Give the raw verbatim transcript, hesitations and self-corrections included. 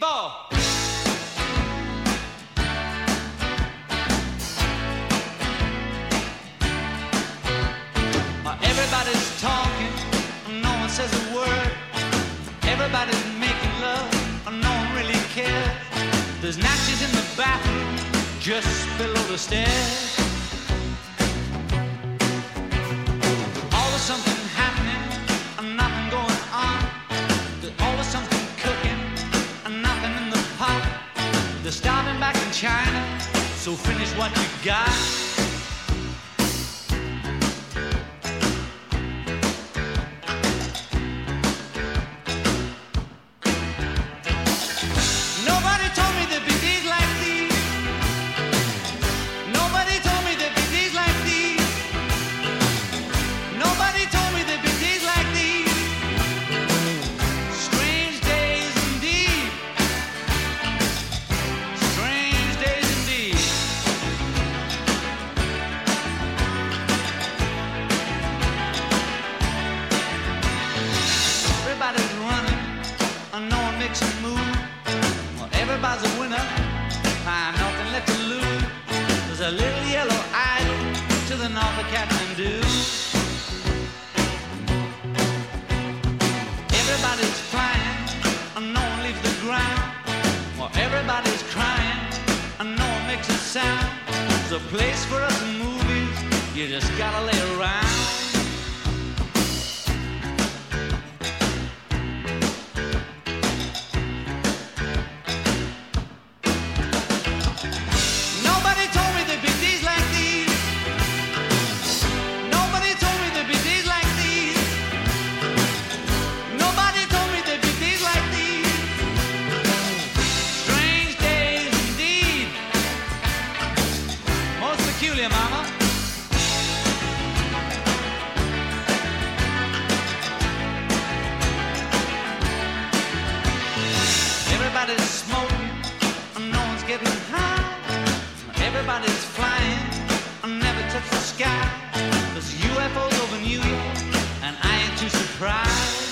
four. Everybody's talking, no one says a word. Everybody's making love, no one really cares. There's natches in the bathroom, just below the stairs. Always something happening, and nothing going on. There's always something cooking, and nothing in the pot. They're starving back in China, so finish what you got. Everybody's a winner, ah, nothing left to lose. There's a little yellow island to the north of Kathmandu. Everybody's flying, and no one leaves the ground. Well, everybody's crying, and no one makes a sound. There's a place for us in movies, you just gotta lay around. Mama. Everybody's smoking, and no one's getting high. Everybody's flying, and never touch the sky. There's U F Os over New York, and I ain't too surprised.